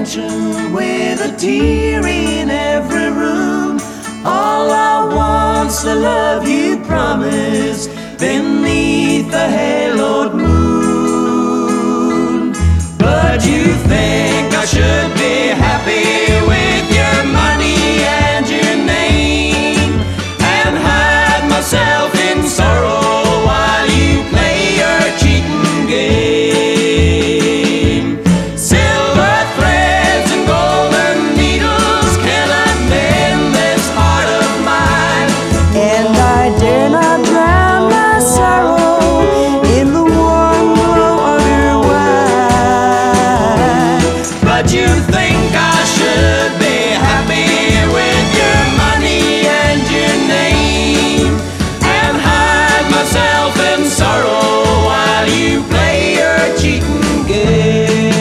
mansion with a tear in every room. All I want's the love you promised beneath the haloed moon. But you think I should be happy with your money and your name, and hide myself in sorrow while you play your cheating game. Silver threads and golden needles cannot mend this heart of mine, And I dare not drown my sorrow in the warm glow of your wine. but you think I should be happy with your money and your name, and hide myself in sorrow while you play your cheating game.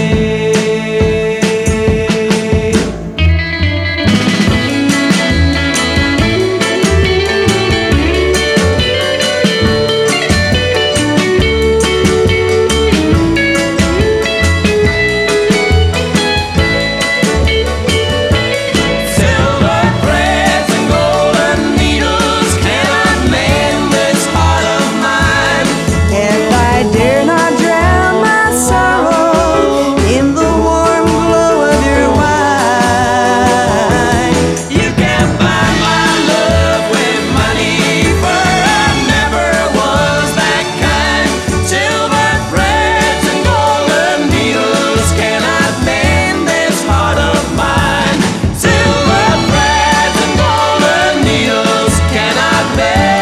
Silver threads and golden needles cannot mend this heart of mine, And I dare not drown my sorrow in the warm glow of your wine. you can't buy my love with money, for I never was that kind. Silver threads and golden needles cannot mend this heart of mine. Silver threads and golden needles cannot mend